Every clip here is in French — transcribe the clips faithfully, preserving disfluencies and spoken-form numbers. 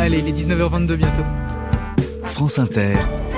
Allez, il est dix-neuf heures vingt-deux bientôt. France Inter.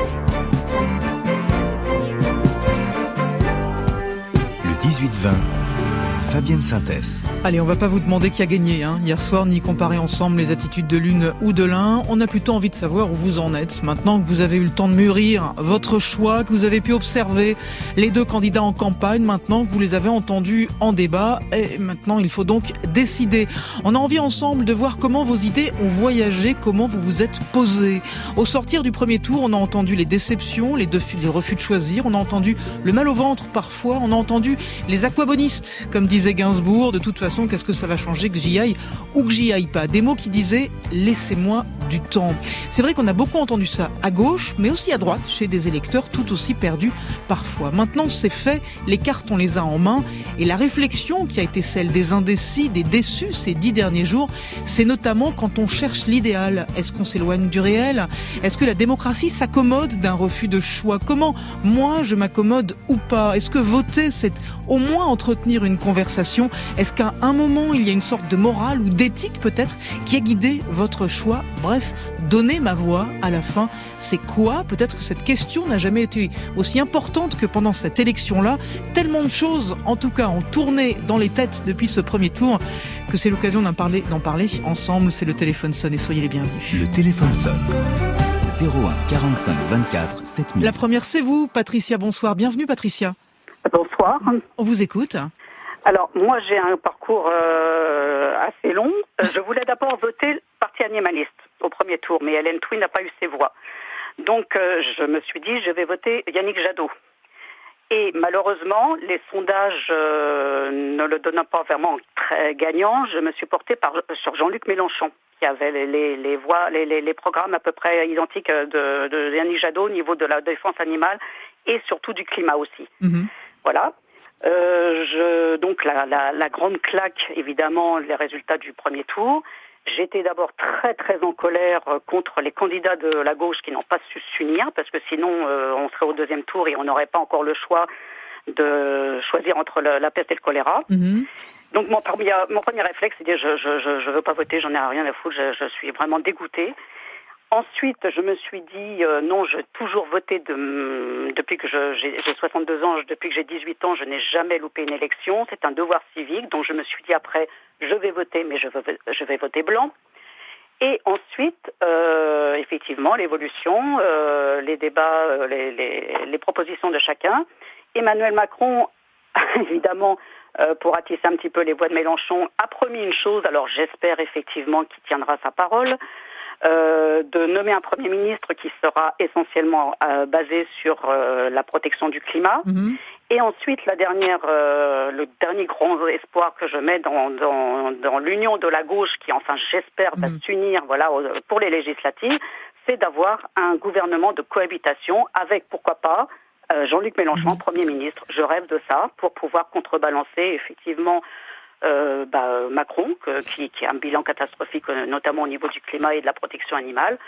Le dix-huit vingt. Fabienne Synthès. Allez, on va pas vous demander qui a gagné hein, hier soir, ni comparer ensemble les attitudes de l'une ou de l'un. On a plutôt envie de savoir où vous en êtes. Maintenant que vous avez eu le temps de mûrir votre choix, que vous avez pu observer les deux candidats en campagne, maintenant que vous les avez entendus en débat, et maintenant il faut donc décider. On a envie ensemble de voir comment vos idées ont voyagé, comment vous vous êtes posés. Au sortir du premier tour, on a entendu les déceptions, les, deux, les refus de choisir, on a entendu le mal au ventre parfois, on a entendu les aquabonistes, comme disait Gainsbourg, de toute façon, qu'est-ce que ça va changer que j'y aille ou que j'y aille pas. Des mots qui disaient « laissez-moi du temps ». C'est vrai qu'on a beaucoup entendu ça à gauche, mais aussi à droite, chez des électeurs tout aussi perdus parfois. Maintenant, c'est fait, les cartes, on les a en main, et la réflexion qui a été celle des indécis, des déçus ces dix derniers jours, c'est notamment quand on cherche l'idéal. Est-ce qu'on s'éloigne du réel ? Est-ce que la démocratie s'accommode d'un refus de choix ? Comment moi je m'accommode ou pas ? Est-ce que voter, c'est au moins entretenir une conversation ? Est-ce qu'à un moment, il y a une sorte de morale ou d'éthique peut-être qui a guidé votre choix ? Bref, donner ma voix à la fin, c'est quoi ? Peut-être que cette question n'a jamais été aussi importante que pendant cette élection-là. Tellement de choses, en tout cas, ont tourné dans les têtes depuis ce premier tour que c'est l'occasion d'en parler, d'en parler ensemble. C'est le téléphone sonne et soyez les bienvenus. Le téléphone sonne. zéro un quarante-cinq vingt-quatre sept mille. La première, c'est vous, Patricia. Bonsoir. Bienvenue, Patricia. Bonsoir. On vous écoute. Alors, moi, j'ai un parcours euh, assez long. Je voulais d'abord voter parti animaliste au premier tour, mais Hélène Touy n'a pas eu ses voix. Donc, euh, je me suis dit, je vais voter Yannick Jadot. Et malheureusement, les sondages euh, ne le donnant pas vraiment très gagnant, je me suis portée par, sur Jean-Luc Mélenchon, qui avait les, les, les voix, les, les, les programmes à peu près identiques de, de Yannick Jadot au niveau de la défense animale et surtout du climat aussi. Mmh. Voilà. Euh, je, donc la, la, la grande claque, évidemment, les résultats du premier tour. J'étais d'abord très très en colère contre les candidats de la gauche qui n'ont pas su s'unir, parce que sinon euh, on serait au deuxième tour et on n'aurait pas encore le choix de choisir entre le, la peste et le choléra. Mmh. Donc mon premier, mon premier réflexe, c'est de dire je je je, je veux pas voter, j'en ai rien à foutre, je, je suis vraiment dégoûtée. Ensuite, je me suis dit, euh, non, je vais toujours voter de, depuis que je, j'ai, j'ai soixante-deux ans, depuis que j'ai dix-huit ans, je n'ai jamais loupé une élection. C'est un devoir civique, donc je me suis dit après, je vais voter, mais je, veux, je vais voter blanc. Et ensuite, euh, effectivement, l'évolution, euh, les débats, les, les, les propositions de chacun. Emmanuel Macron, évidemment, euh, pour attisser un petit peu les voix de Mélenchon, a promis une chose, alors j'espère effectivement qu'il tiendra sa parole. Euh, de nommer un Premier ministre qui sera essentiellement euh, basé sur euh, la protection du climat. Mmh. Et ensuite, la dernière, euh, le dernier grand espoir que je mets dans, dans, dans l'union de la gauche, qui enfin j'espère mmh. va s'unir voilà, pour les législatives, c'est d'avoir un gouvernement de cohabitation avec, pourquoi pas, euh, Jean-Luc Mélenchon, mmh. Premier ministre. Je rêve de ça pour pouvoir contrebalancer effectivement Euh, bah, Macron, que, qui, qui a un bilan catastrophique, notamment au niveau du climat et de la protection animale.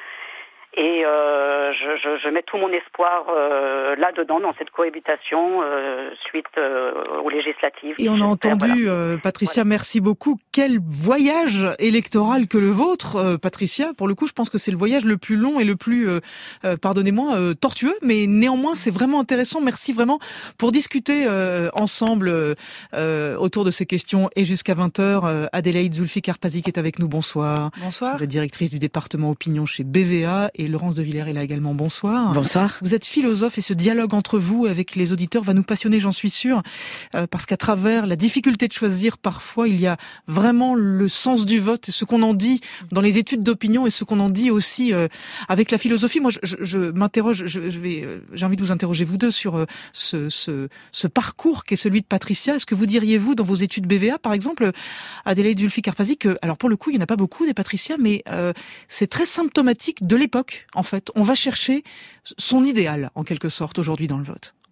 Et euh, je, je, je mets tout mon espoir euh, là-dedans, dans cette cohabitation euh, suite euh, aux législatives. Et on a entendu, voilà. euh, Patricia, voilà. Merci beaucoup. Quel voyage électoral que le vôtre, euh, Patricia. Pour le coup, je pense que c'est le voyage le plus long et le plus, euh, euh, pardonnez-moi, euh, tortueux, mais néanmoins, c'est vraiment intéressant. Merci vraiment pour discuter euh, ensemble euh, autour de ces questions. Et jusqu'à vingt heures, euh, Adélaïde Zulfikar-Pazik est avec nous. Bonsoir. Bonsoir. Vous êtes directrice du département opinion chez B V A. Et Laurence de Villers est là également. Bonsoir. Bonsoir. Vous êtes philosophe et ce dialogue entre vous avec les auditeurs va nous passionner, j'en suis sûre, euh, parce qu'à travers la difficulté de choisir, parfois, il y a vraiment le sens du vote et ce qu'on en dit dans les études d'opinion et ce qu'on en dit aussi euh, avec la philosophie. Moi, je, je, je m'interroge, je, je vais, euh, j'ai envie de vous interroger vous deux sur euh, ce, ce, ce parcours qui est celui de Patricia. Est-ce que vous diriez-vous, dans vos études B V A, par exemple, Adélaïde Zulfikar-Pazik, que, alors pour le coup, il n'y en a pas beaucoup des Patricia, mais euh, c'est très symptomatique de l'époque. En fait, on va chercher son idéal, en quelque sorte, aujourd'hui dans le vote.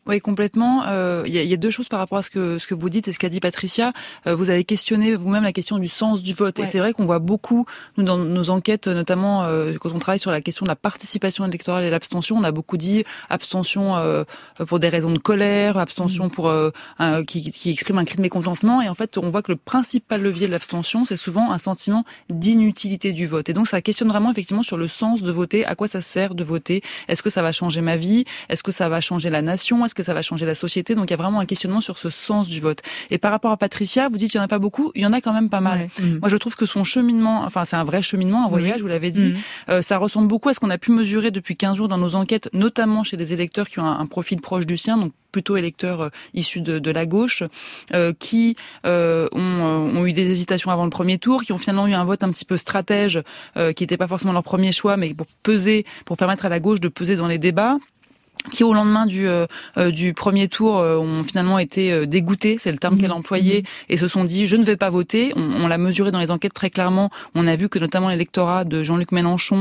Oui, complètement. Il euh, y, y a deux choses par rapport à ce que ce que vous dites et ce qu'a dit Patricia. Euh, vous avez questionné vous-même la question du sens du vote. Ouais. Et c'est vrai qu'on voit beaucoup, nous, dans nos enquêtes, notamment euh, quand on travaille sur la question de la participation électorale et l'abstention, on a beaucoup dit abstention euh, pour des raisons de colère, abstention mmh. pour euh, un, qui, qui exprime un cri de mécontentement. Et en fait, on voit que le principal levier de l'abstention, c'est souvent un sentiment d'inutilité du vote. Et donc, ça questionne vraiment effectivement sur le sens de voter. À quoi ça sert de voter? Est-ce que ça va changer ma vie? Est-ce que ça va changer la nation? Est-ce que ça va changer la société? Donc il y a vraiment un questionnement sur ce sens du vote. Et par rapport à Patricia, vous dites qu'il n'y en a pas beaucoup, il y en a quand même pas mal. Ouais. Mmh. Moi je trouve que son cheminement, enfin c'est un vrai cheminement, un voyage, oui. vous l'avez dit, mmh. euh, ça ressemble beaucoup à ce qu'on a pu mesurer depuis quinze jours dans nos enquêtes, notamment chez des électeurs qui ont un, un profil proche du sien, donc plutôt électeurs euh, issus de, de la gauche, euh, qui euh, ont, euh, ont eu des hésitations avant le premier tour, qui ont finalement eu un vote un petit peu stratège, euh, qui n'était pas forcément leur premier choix, mais pour peser, pour permettre à la gauche de peser dans les débats, qui au lendemain du euh, du premier tour euh, ont finalement été euh, dégoûtés, c'est le terme mmh. qu'elle employait, mmh. et se sont dit je ne vais pas voter. On, on l'a mesuré dans les enquêtes très clairement. On a vu que notamment l'électorat de Jean-Luc Mélenchon,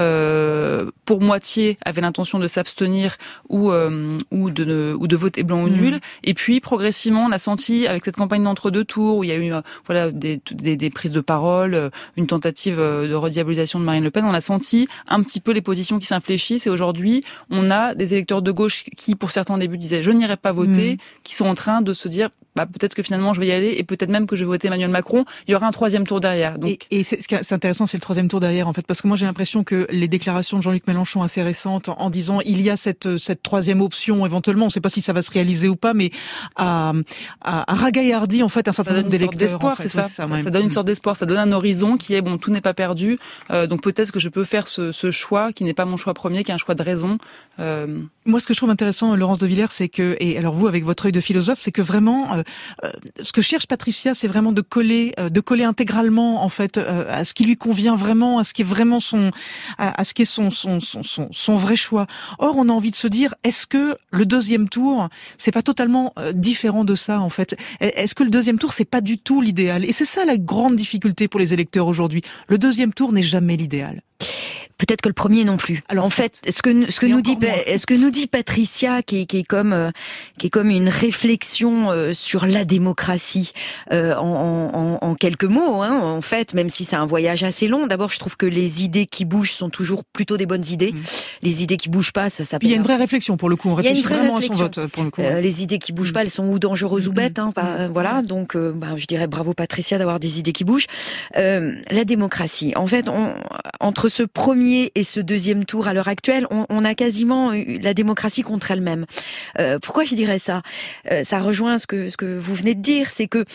euh, pour moitié, avait l'intention de s'abstenir ou euh, ou de ou de voter blanc ou mmh. nul. Et puis progressivement, on a senti avec cette campagne d'entre-deux tours où il y a eu euh, voilà des, des des prises de parole, euh, une tentative euh, de rediabolisation de Marine Le Pen. On a senti un petit peu les positions qui s'infléchissent. Et aujourd'hui, on a des électeurs de gauche qui, pour certains au début, disaient « je n'irai pas voter mmh. », qui sont en train de se dire bah, peut-être que finalement je vais y aller et peut-être même que je vais voter Emmanuel Macron. Il y aura un troisième tour derrière. Donc... Et, et c'est, ce qui est intéressant, c'est le troisième tour derrière en fait, parce que moi j'ai l'impression que les déclarations de Jean-Luc Mélenchon assez récentes en, en disant il y a cette cette troisième option éventuellement, on ne sait pas si ça va se réaliser ou pas, mais à, à, à ragaillardi en fait un certain nombre d'électeurs. D'espoir, en fait. c'est ça. Oui, c'est ça, ça, ça donne une sorte d'espoir, ça donne un horizon qui est bon, tout n'est pas perdu. Euh, donc peut-être que je peux faire ce, ce choix qui n'est pas mon choix premier, qui est un choix de raison. Euh... Moi, ce que je trouve intéressant, Laurence de Villers, c'est que, et alors vous, avec votre œil de philosophe, c'est que vraiment, euh, euh, ce que cherche Patricia, c'est vraiment de coller, euh, de coller intégralement, en fait, euh, à ce qui lui convient vraiment, à ce qui est vraiment son, à, à ce qui est son, son, son, son, son vrai choix. Or, on a envie de se dire, est-ce que le deuxième tour, c'est pas totalement euh, différent de ça, en fait? Est-ce que le deuxième tour, c'est pas du tout l'idéal? Et c'est ça la grande difficulté pour les électeurs aujourd'hui. Le deuxième tour n'est jamais l'idéal. Peut-être que le premier non plus. Alors en fait, ce que ce que nous dit ce que nous dit Patricia, qui est, qui est comme euh, qui est comme une réflexion euh, sur la démocratie euh, en, en, en quelques mots. Hein, en fait, même si c'est un voyage assez long. D'abord, je trouve que les idées qui bougent sont toujours plutôt des bonnes idées. Mmh. Les idées qui bougent pas, ça s'appelle. Il y a une vraie réflexion pour le coup. On réfléchit vraiment réflexion. à son vote pour le coup. Euh, les idées qui bougent mmh. pas, elles sont ou dangereuses mmh. ou bêtes. Hein, bah, mmh. Voilà. Donc, euh, bah, je dirais bravo Patricia d'avoir des idées qui bougent. Euh, la démocratie. En fait, on, entre ce premier et ce deuxième tour à l'heure actuelle, on, on a quasiment eu la démocratie contre elle-même. Euh, pourquoi je dirais ça ? euh, Ça rejoint ce que, ce que vous venez de dire, c'est que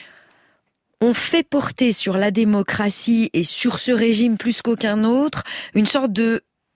on fait porter sur la démocratie et sur ce régime plus qu'aucun autre une sorte de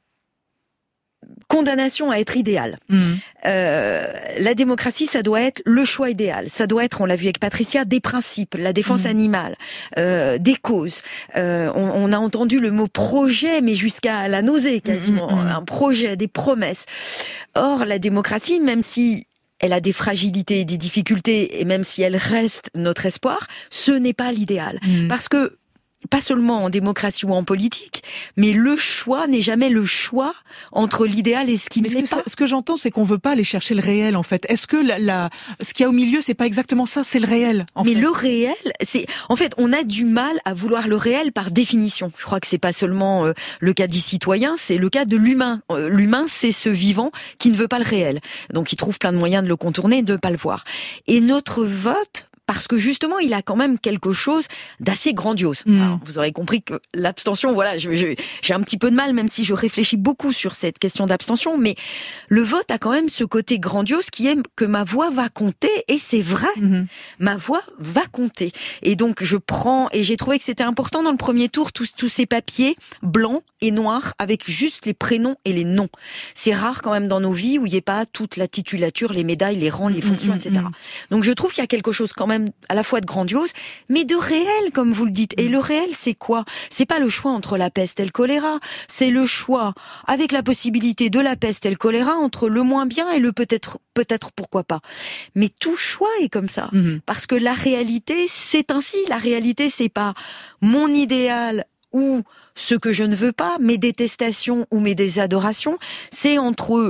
condamnation à être idéal. Mmh. Euh, la démocratie, ça doit être le choix idéal. Ça doit être, on l'a vu avec Patricia, des principes, la défense mmh. animale, euh, des causes. Euh, on, on a entendu le mot projet, mais jusqu'à la nausée quasiment. Mmh. Un projet, des promesses. Or, la démocratie, même si elle a des fragilités et des difficultés, et même si elle reste notre espoir, ce n'est pas l'idéal. Mmh. Parce que pas seulement en démocratie ou en politique, mais le choix n'est jamais le choix entre l'idéal et ce qui mais n'est ce pas. Que ce que j'entends, c'est qu'on veut pas aller chercher le réel, en fait. Est-ce que la, la, ce qu'il y a au milieu, c'est pas exactement ça, c'est le réel, en mais fait. le réel, c'est, en fait, on a du mal à vouloir le réel par définition. Je crois que c'est pas seulement euh, le cas des citoyens, c'est le cas de l'humain. Euh, l'humain, c'est ce vivant qui ne veut pas le réel. Donc, il trouve plein de moyens de le contourner et de ne pas le voir. Et notre vote, parce que justement, il a quand même quelque chose d'assez grandiose. Mmh. Alors, vous aurez compris que l'abstention, voilà, je, je, j'ai un petit peu de mal, même si je réfléchis beaucoup sur cette question d'abstention, mais le vote a quand même ce côté grandiose qui est que ma voix va compter, et c'est vrai, mmh. ma voix va compter. Et donc, je prends, et j'ai trouvé que c'était important dans le premier tour, tous, tous ces papiers blancs et noirs avec juste les prénoms et les noms. C'est rare quand même dans nos vies où il n'y ait pas toute la titulature, les médailles, les rangs, les fonctions, mmh. et cetera. Donc, je trouve qu'il y a quelque chose quand même à la fois de grandiose, mais de réel, comme vous le dites. Et le réel, c'est quoi ? C'est pas le choix entre la peste et le choléra. C'est le choix, avec la possibilité de la peste et le choléra, entre le moins bien et le peut-être, peut-être pourquoi pas. Mais tout choix est comme ça. Mmh. Parce que la réalité, c'est ainsi. La réalité, c'est pas mon idéal ou ce que je ne veux pas, mes détestations ou mes désadorations. C'est entre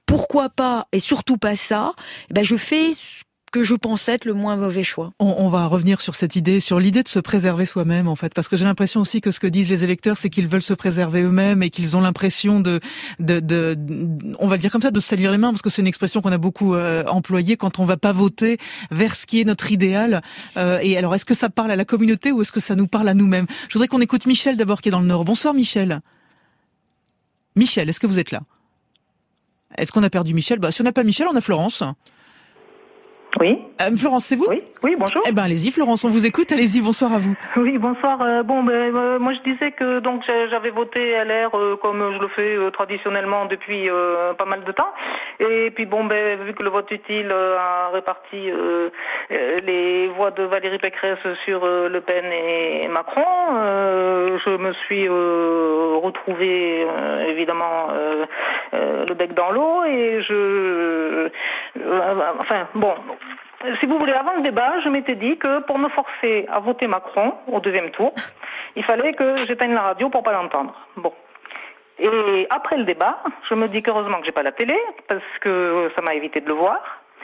pourquoi pas, et surtout pas ça, eh ben je fais ce que je pense être le moins mauvais choix. On, on va revenir sur cette idée, sur l'idée de se préserver soi-même, en fait, parce que j'ai l'impression aussi que ce que disent les électeurs, c'est qu'ils veulent se préserver eux-mêmes et qu'ils ont l'impression de, de, de, de, on va le dire comme ça, de se salir les mains, parce que c'est une expression qu'on a beaucoup euh, employée quand on va pas voter vers ce qui est notre idéal. Euh, et alors, est-ce que ça parle à la communauté ou est-ce que ça nous parle à nous-mêmes? Je voudrais qu'on écoute Michel d'abord, qui est dans le Nord. Bonsoir, Michel. Michel, est-ce que vous êtes là? Est-ce qu'on a perdu Michel? Bah, si on n'a pas Michel, on a Florence. Oui. Euh, Florence, c'est vous? Oui, oui, bonjour. Eh ben, allez-y, Florence, on vous écoute. Allez-y, bonsoir à vous. Oui, bonsoir. Euh, bon, ben, euh, moi, je disais que donc j'avais voté L R euh, comme je le fais euh, traditionnellement depuis euh, pas mal de temps. Et puis bon, ben, vu que le vote utile euh, a réparti euh, euh, les voix de Valérie Pécresse sur euh, Le Pen et Macron, euh, je me suis euh, retrouvée euh, évidemment euh, euh, le bec dans l'eau et je, euh, enfin bon. Si vous voulez, avant le débat, je m'étais dit que pour me forcer à voter Macron au deuxième tour, il fallait que j'éteigne la radio pour pas l'entendre. Bon. Et après le débat, je me dis qu'heureusement que j'ai pas la télé, parce que ça m'a évité de le voir.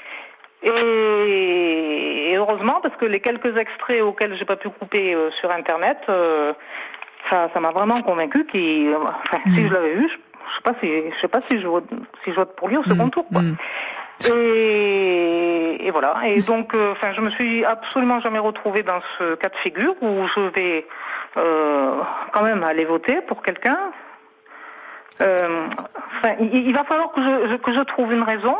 Et heureusement, parce que les quelques extraits auxquels j'ai pas pu couper euh, sur Internet, euh, ça, ça m'a vraiment convaincu qu'il, enfin, mmh. si je l'avais vu, je, je sais pas si, je sais pas si je vote, si je vote pour lui au second mmh. tour, quoi. Mmh. Et, et voilà. Et donc, euh, enfin, je me suis absolument jamais retrouvée dans ce cas de figure où je vais euh, quand même aller voter pour quelqu'un. Euh, enfin, il, il va falloir que je, que je trouve une raison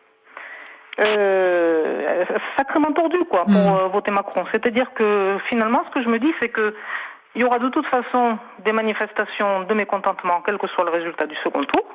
euh, sacrément tordue, quoi, pour mmh. euh, voter Macron. C'est-à-dire que finalement, ce que je me dis, c'est que il y aura de toute façon des manifestations de mécontentement, quel que soit le résultat du second tour.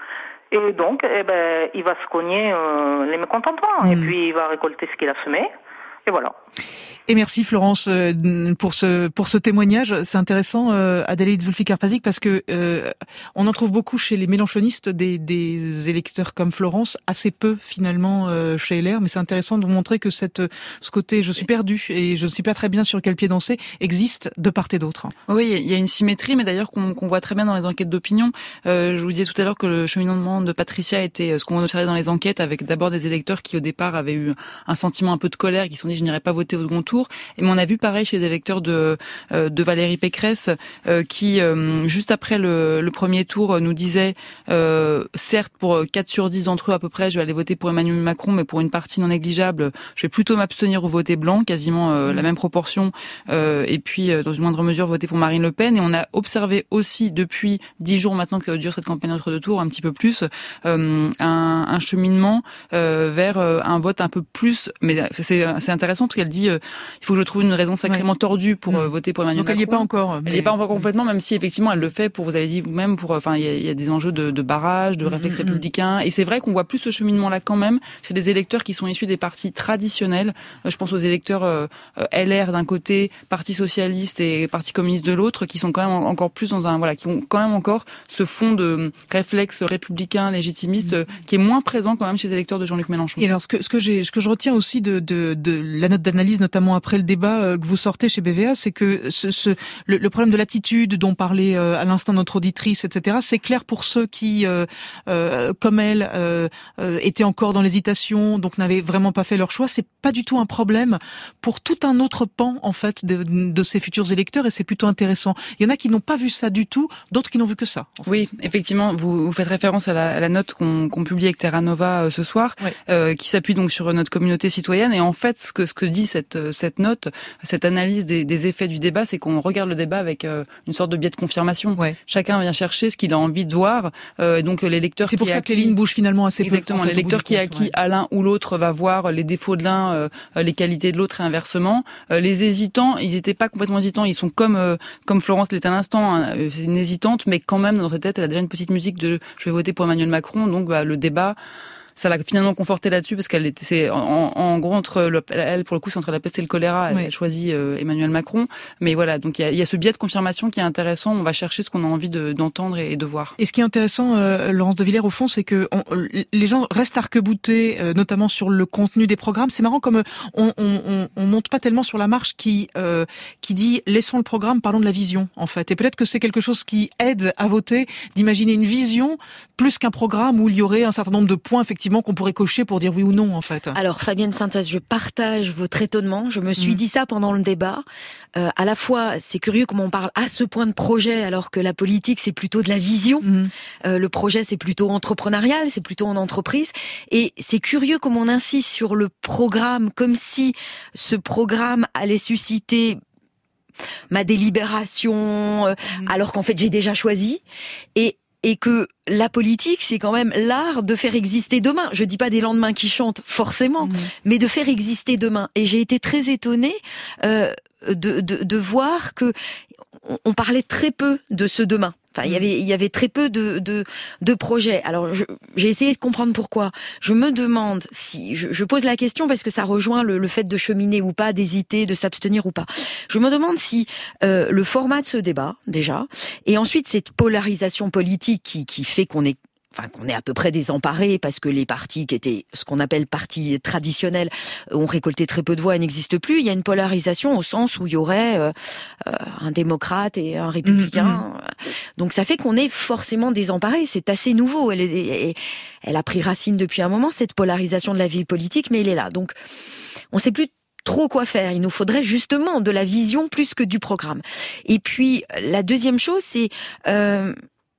Et donc, eh ben, il va se cogner euh, les mécontentements, mmh. et puis il va récolter ce qu'il a semé, et voilà. Et merci Florence pour ce pour ce témoignage. C'est intéressant, euh, Adélaïde Woulfi-Karpazik, parce que euh, on en trouve beaucoup chez les mélenchonistes des, des électeurs comme Florence, assez peu finalement euh, chez L R. Mais c'est intéressant de montrer que cette ce côté je suis perdu et je ne sais pas très bien sur quel pied danser existe de part et d'autre. Oui, il y a une symétrie, mais d'ailleurs qu'on, qu'on voit très bien dans les enquêtes d'opinion. Euh, je vous disais tout à l'heure que le cheminement de Patricia était ce qu'on observait dans les enquêtes, avec d'abord des électeurs qui au départ avaient eu un sentiment un peu de colère, et qui se sont dit je n'irai pas voter au second tour. Et mais on a vu pareil chez les électeurs de euh, de Valérie Pécresse euh, qui euh, juste après le, le premier tour nous disaient euh, certes pour quatre sur dix d'entre eux à peu près je vais aller voter pour Emmanuel Macron, mais pour une partie non négligeable je vais plutôt m'abstenir ou voter blanc, quasiment euh, mmh. la même proportion, euh, et puis euh, dans une moindre mesure voter pour Marine Le Pen. Et on a observé aussi depuis dix jours maintenant que dure cette campagne entre deux tours, un petit peu plus, euh, un, un cheminement euh, vers euh, un vote un peu plus, mais c'est, c'est intéressant parce qu'elle dit euh, il faut que je trouve une raison sacrément ouais. tordue pour mmh. voter pour Emmanuel Donc Macron. elle n'y est pas encore. Mais... Elle n'y est pas encore complètement, même si effectivement elle le fait pour, vous avez dit vous-même, pour, enfin il y a, il y a des enjeux de, de barrage, de mmh, réflexe mmh. républicain. Et c'est vrai qu'on voit plus ce cheminement-là quand même chez des électeurs qui sont issus des partis traditionnels. Je pense aux électeurs euh, L R d'un côté, Parti socialiste et Parti communiste de l'autre, qui sont quand même encore plus dans un, voilà, qui ont quand même encore ce fond de réflexe républicain, légitimiste, mmh. qui est moins présent quand même chez les électeurs de Jean-Luc Mélenchon. Et alors ce que ce que j'ai, ce que je retiens aussi de de, de la note d'analyse, notamment après le débat euh, que vous sortez chez B V A, c'est que ce, ce le, le problème de l'attitude dont parlait euh, à l'instant notre auditrice, et cetera, c'est clair pour ceux qui, euh, euh, comme elle, euh, euh, étaient encore dans l'hésitation, donc n'avaient vraiment pas fait leur choix. C'est pas du tout un problème pour tout un autre pan en fait de, de ces futurs électeurs, et c'est plutôt intéressant. Il y en a qui n'ont pas vu ça du tout, d'autres qui n'ont vu que ça. En fait. Oui, effectivement, vous, vous faites référence à la, à la note qu'on, qu'on publie avec Terra Nova euh, ce soir, oui. euh, qui s'appuie donc sur notre communauté citoyenne. Et en fait, ce que ce que dit cette cette note, cette analyse des, des effets du débat, c'est qu'on regarde le débat avec euh, une sorte de biais de confirmation. Ouais. Chacun vient chercher ce qu'il a envie de voir. Euh, donc les lecteurs. C'est pour qui ça acquis... que les lignes bougent finalement assez peu. Exactement. En fait, les lecteurs qui acquis ouais. à l'un ou l'autre va voir les défauts de l'un, euh, les qualités de l'autre et inversement. Euh, les hésitants, ils n'étaient pas complètement hésitants. Ils sont comme euh, comme Florence l'était à l'instant, hein, c'est une hésitante, mais quand même dans notre tête, elle a déjà une petite musique de je vais voter pour Emmanuel Macron. Donc bah, le débat. ça l'a finalement conforté là-dessus parce qu'elle était, c'est en, en gros entre le, elle pour le coup c'est entre la peste et le choléra. Elle oui. a choisi euh, Emmanuel Macron. Mais voilà, donc il y a, il y a ce biais de confirmation qui est intéressant. On va chercher ce qu'on a envie de, d'entendre et, et de voir. Et ce qui est intéressant, euh, Laurence de Villers, au fond, c'est que on, les gens restent arc-boutés, euh, notamment sur le contenu des programmes. C'est marrant comme on, on, on, on monte pas tellement sur la marche qui euh, qui dit laissons le programme, parlons de la vision en fait. Et peut-être que c'est quelque chose qui aide à voter, d'imaginer une vision plus qu'un programme où il y aurait un certain nombre de points effectivement qu'on pourrait cocher pour dire oui ou non en fait. Alors Fabienne Synthèse, je partage votre étonnement. Je me suis mmh. dit ça pendant le débat. Euh, à la fois, c'est curieux comment on parle à ce point de projet alors que la politique c'est plutôt de la vision. Mmh. Euh, le projet c'est plutôt entrepreneurial, c'est plutôt en entreprise. Et c'est curieux comment on insiste sur le programme comme si ce programme allait susciter ma délibération, euh, mmh. alors qu'en fait j'ai déjà choisi. Et Et que la politique, c'est quand même l'art de faire exister demain. Je dis pas des lendemains qui chantent, forcément, mmh. mais de faire exister demain. Et j'ai été très étonnée euh, de, de, de voir que on parlait très peu de ce demain. Enfin, il y avait, il y avait très peu de, de, de projets. Alors, je, j'ai essayé de comprendre pourquoi. Je me demande si, je, je pose la question parce que ça rejoint le, le fait de cheminer ou pas, d'hésiter, de s'abstenir ou pas. Je me demande si euh, le format de ce débat, déjà, et ensuite cette polarisation politique qui, qui fait qu'on est Enfin, qu'on est à peu près désemparés parce que les partis qui étaient ce qu'on appelle partis traditionnels ont récolté très peu de voix et n'existent plus. Il y a une polarisation au sens où il y aurait euh, un démocrate et un républicain. Mmh. Donc ça fait qu'on est forcément désemparés. C'est assez nouveau. Elle, est, elle a pris racine depuis un moment, cette polarisation de la vie politique, mais elle est là. Donc on sait plus trop quoi faire. Il nous faudrait justement de la vision plus que du programme. Et puis la deuxième chose, c'est... Euh,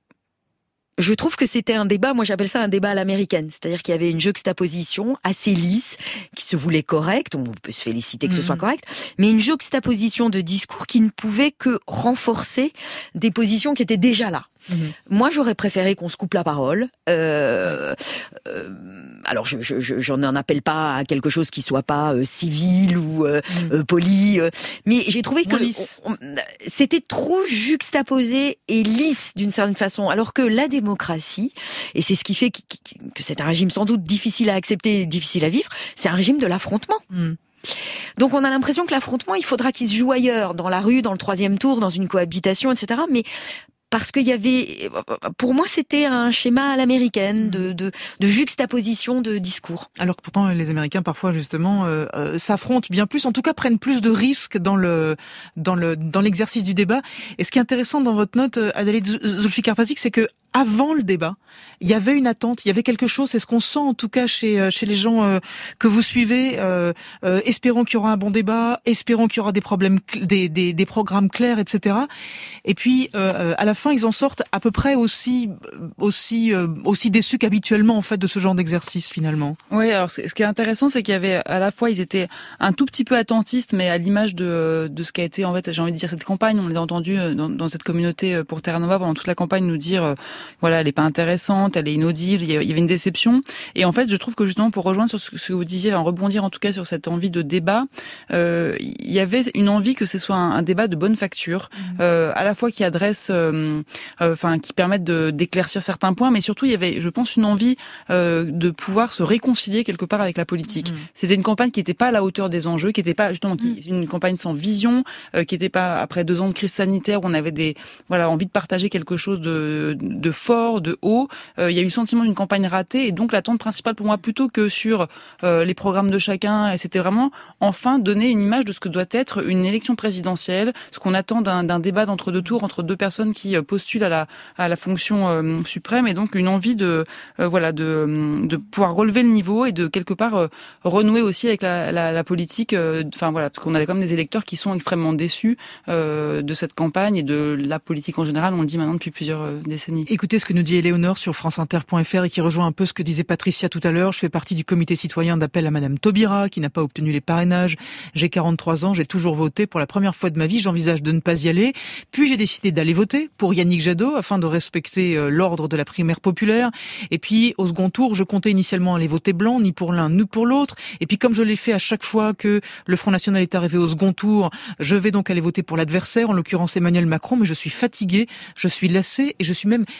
Je trouve que c'était un débat, moi j'appelle ça un débat à l'américaine, c'est-à-dire qu'il y avait une juxtaposition assez lisse, qui se voulait correcte, on peut se féliciter que ce soit correct, mais une juxtaposition de discours qui ne pouvait que renforcer des positions qui étaient déjà là. Mmh. Moi, j'aurais préféré qu'on se coupe la parole. Euh, euh, alors, je, je, je, j'en en appelle pas à quelque chose qui soit pas euh, civil ou euh, mmh. euh, poli, euh, mais j'ai trouvé que on, on, c'était trop juxtaposé et lisse d'une certaine façon, alors que la démocratie, et c'est ce qui fait que, que c'est un régime sans doute difficile à accepter, difficile à vivre, c'est un régime de l'affrontement. Mmh. Donc on a l'impression que l'affrontement, il faudra qu'il se joue ailleurs, dans la rue, dans le troisième tour, dans une cohabitation, et cetera. Mais parce qu'il y avait, pour moi, c'était un schéma à l'américaine de, de, de juxtaposition de discours. Alors que pourtant, les Américains, parfois, justement, euh, euh, s'affrontent bien plus, en tout cas, prennent plus de risques dans le, dans le, dans l'exercice du débat. Et ce qui est intéressant dans votre note, Adélaïde Zulfikar-Pazik, c'est que avant le débat, il y avait une attente, il y avait quelque chose, c'est ce qu'on sent en tout cas chez chez les gens euh, que vous suivez, euh, euh, espérons qu'il y aura un bon débat, espérons qu'il y aura des problèmes, des des, des programmes clairs, et cetera. Et puis euh, à la fin, ils en sortent à peu près aussi aussi euh, aussi déçus qu'habituellement en fait de ce genre d'exercice finalement. Oui, alors ce qui est intéressant, c'est qu'il y avait à la fois ils étaient un tout petit peu attentistes, mais à l'image de de ce qu'a été en fait, j'ai envie de dire cette campagne, on les a entendus dans, dans cette communauté pour Terra Nova pendant toute la campagne nous dire voilà, elle est pas intéressante, elle est inaudible, il y avait une déception. Et en fait, je trouve que justement, pour rejoindre sur ce que vous disiez, en rebondir en tout cas sur cette envie de débat, euh, il y avait une envie que ce soit un, un débat de bonne facture, mmh. euh, à la fois qui adresse, euh, euh, enfin, qui permette de, d'éclaircir certains points, mais surtout, il y avait, je pense, une envie euh, de pouvoir se réconcilier quelque part avec la politique. Mmh. C'était une campagne qui n'était pas à la hauteur des enjeux, qui n'était pas, justement, qui, mmh. une campagne sans vision, euh, qui n'était pas, après deux ans de crise sanitaire, où on avait des, voilà, envie de partager quelque chose de, de fort, de haut. Euh, il y a eu le sentiment d'une campagne ratée et donc l'attente principale pour moi, plutôt que sur euh, les programmes de chacun, c'était vraiment enfin donner une image de ce que doit être une élection présidentielle, ce qu'on attend d'un, d'un débat d'entre-deux tours entre deux personnes qui postulent à la à la fonction euh, suprême, et donc une envie de euh, voilà de de pouvoir relever le niveau et de quelque part euh, renouer aussi avec la la, la politique. Enfin euh, voilà, parce qu'on a quand même des électeurs qui sont extrêmement déçus euh, de cette campagne et de la politique en général. On le dit maintenant depuis plusieurs euh, décennies. Écoutez ce que nous dit Éléonore sur france inter point f r et qui rejoint un peu ce que disait Patricia tout à l'heure. Je fais partie du comité citoyen d'appel à Madame Taubira qui n'a pas obtenu les parrainages. J'ai quarante-trois ans, j'ai toujours voté. Pour la première fois de ma vie, j'envisage de ne pas y aller. Puis j'ai décidé d'aller voter pour Yannick Jadot afin de respecter euh, l'ordre de la primaire populaire. Et puis au second tour, je comptais initialement aller voter blanc, ni pour l'un ni pour l'autre. Et puis comme je l'ai fait à chaque fois que le Front National est arrivé au second tour, je vais donc aller voter pour l'adversaire, en l'occurrence Emmanuel Macron. Mais je suis fatiguée, je suis lassée et je suis même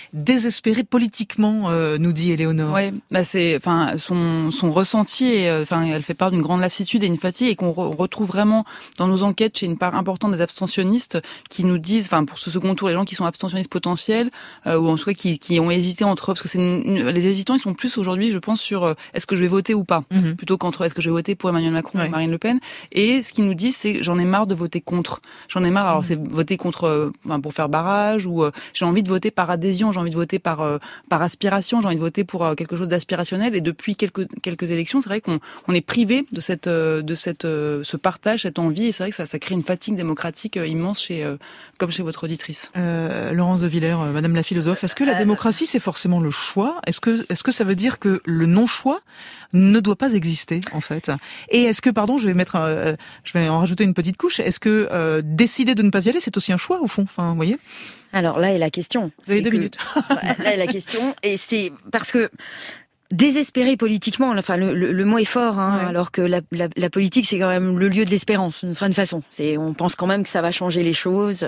désespéré politiquement, euh, nous dit Éléonore. Ouais, bah c'est, enfin, son son ressenti, et, enfin, elle fait part d'une grande lassitude et une fatigue, et qu'on re- retrouve vraiment dans nos enquêtes chez une part importante des abstentionnistes qui nous disent, enfin, pour ce second tour, les gens qui sont abstentionnistes potentiels euh, ou en tout cas qui qui ont hésité entre eux, parce que c'est une, une, les hésitants, ils sont plus aujourd'hui, je pense, sur euh, est-ce que je vais voter ou pas, mm-hmm. plutôt qu'entre est-ce que je vais voter pour Emmanuel Macron ouais. ou Marine Le Pen. Et ce qu'ils nous disent, c'est j'en ai marre de voter contre. J'en ai marre. Alors c'est voter contre euh, pour faire barrage, ou euh, j'ai envie de voter par adhésion, j'ai envie de voter par euh, par aspiration, j'ai envie de voter pour euh, quelque chose d'aspirationnel. Et depuis quelques quelques élections, c'est vrai qu'on on est privé de cette euh, de cette euh, ce partage, cette envie. Et c'est vrai que ça ça crée une fatigue démocratique euh, immense chez euh, comme chez votre auditrice. Euh, Laurence de Villers, euh, Madame la philosophe, est-ce que la euh... démocratie c'est forcément le choix ? Est-ce que est-ce que ça veut dire que le non-choix ne doit pas exister en fait ? Et est-ce que, pardon, je vais mettre, euh, je vais en rajouter une petite couche. Est-ce que euh, décider de ne pas y aller, c'est aussi un choix au fond ? Enfin, vous voyez ? Alors là est la question. Vous avez deux que... minutes. Là est la question, et c'est parce que désespéré politiquement, enfin le, le, le mot est fort, hein, ouais. alors que la, la, la politique c'est quand même le lieu de l'espérance, d'une certaine façon. C'est, on pense quand même que ça va changer les choses.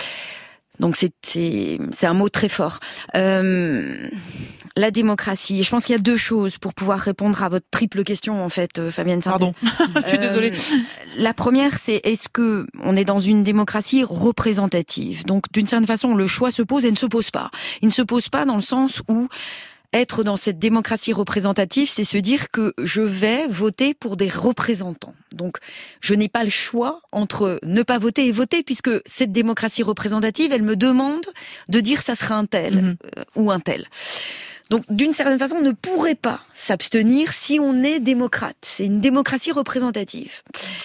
Donc c'est c'est c'est un mot très fort. Euh, la démocratie. Je pense qu'il y a deux choses pour pouvoir répondre à votre triple question en fait, euh, Fabienne Synthèse. Pardon, je suis euh, désolée. La première, c'est est-ce que on est dans une démocratie représentative ? Donc d'une certaine façon, le choix se pose et ne se pose pas. Il ne se pose pas dans le sens où être dans cette démocratie représentative, c'est se dire que je vais voter pour des représentants. Donc, je n'ai pas le choix entre ne pas voter et voter, puisque cette démocratie représentative, elle me demande de dire ça sera un tel mmh. euh, ou un tel. Donc, d'une certaine façon, on ne pourrait pas s'abstenir si on est démocrate. C'est une démocratie représentative.